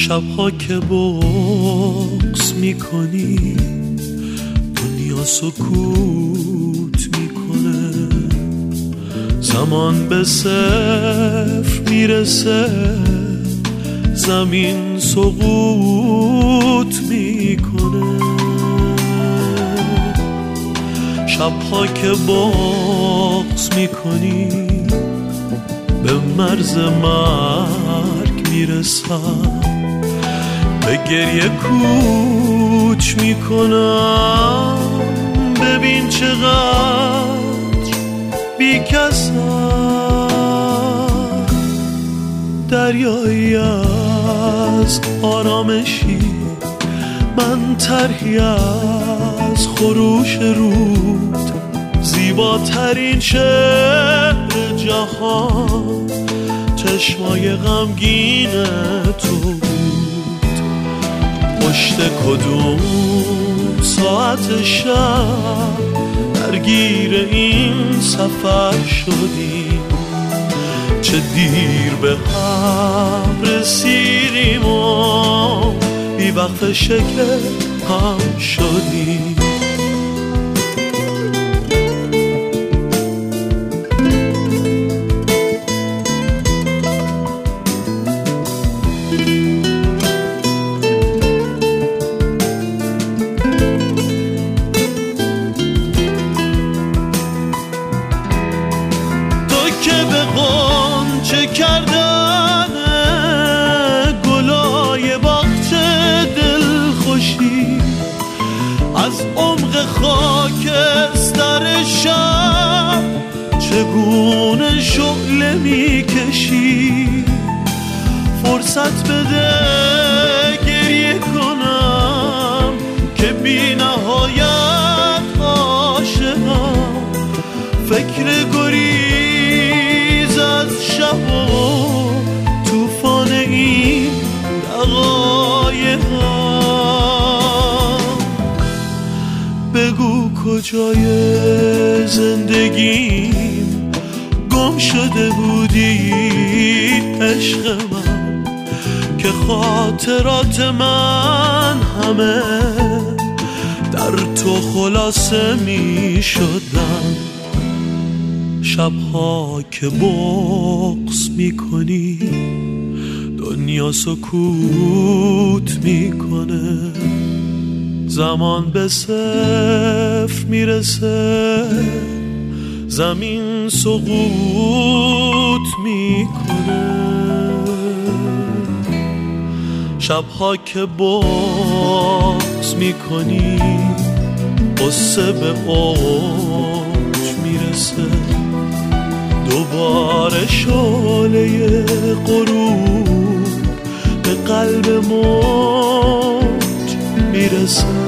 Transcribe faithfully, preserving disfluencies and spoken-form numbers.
شبها که بغض میکنی دنیا سکوت میکنه، زمان به صفر میرسه، زمین سقوط میکنه. شبها که بغض میکنی به مرز مرگ میرسم، به گریه کوچ میکنم. ببین چقدر بی کسم، دریایی از آرامشی، من طرحی از خروش رود. زیباترین شعر جهان چشمای غمگین تو بود. پشت کدوم ساعت شب درگیر این سفر شدیم، چه دیر به هم رسیدیم و بی وقت شکل هم شدیم. چه کردن گلای باغچه دلخوشی، از عمق خاکستر شب چگونه شعله میکشی. فرصت بده گریه کنم که بی نهایت عاشقم. فکر گریز از شب و توفان این دقایقم. بگو کجای زندگیم گم شده بودی عشق من، که خاطرات من همه در تو خلاصه می شدن. شبها که بغض میکنی دنیا سکوت میکنه، زمان به صفر میرسه، زمین سقوط میکنه. شبها که بغض میکنی قصه به اوج میرسه، دوباره شعله غروب به قلب موج میرسه.